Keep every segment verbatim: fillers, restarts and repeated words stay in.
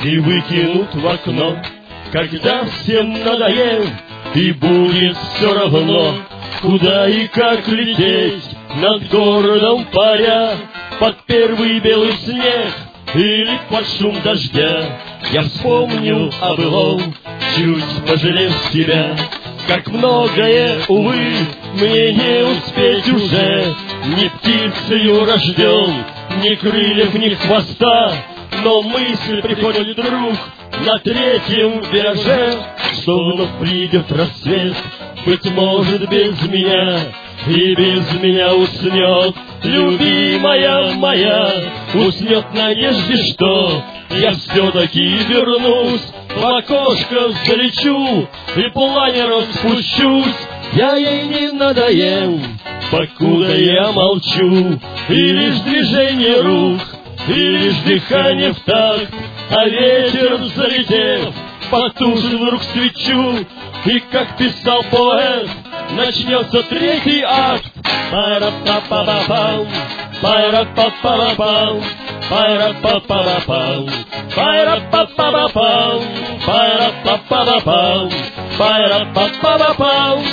и выкинут в окно. Когда всем надоем, и будет все равно, куда и как лететь, над городом паря, под первый белый снег или под шум дождя. Я вспомню о былом, чуть пожалев себя, как многое, увы, мне не успеть уже. Ни птицею рожден, ни крыльев, ни хвоста, но мысль приходит вдруг на третьем вираже, что вновь придет рассвет, быть может, без меня, и без меня уснет любимая моя, уснет в надежде, что я все-таки вернусь, в окошко залечу и планером спущусь. Я ей не надоем, покуда я молчу, и лишь движение рук, и лишь дыхание в такт, а ветер, залетев, потушит вдруг свечу, и, как писал поэт, начнется третий акт. Пара-па-па-па-пам, пара-па-па-па-пам, пара-па-па-па-пам, пара-па-па-па-пам, пара-па-па-па-пам, пара-па-па-па-пам,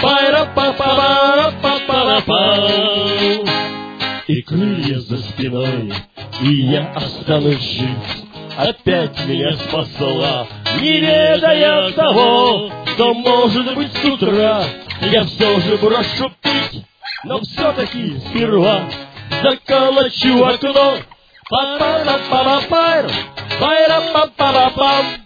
пара-па-па-па-па-па-пам. И крылья за спиной, и я останусь жить. Опять меня спасла, не ведая того, что, может быть, с утра я все же брошу пить, но все-таки сперва заколочу окно. Па-па-па-па-па-пам, па-па-па-па-пам.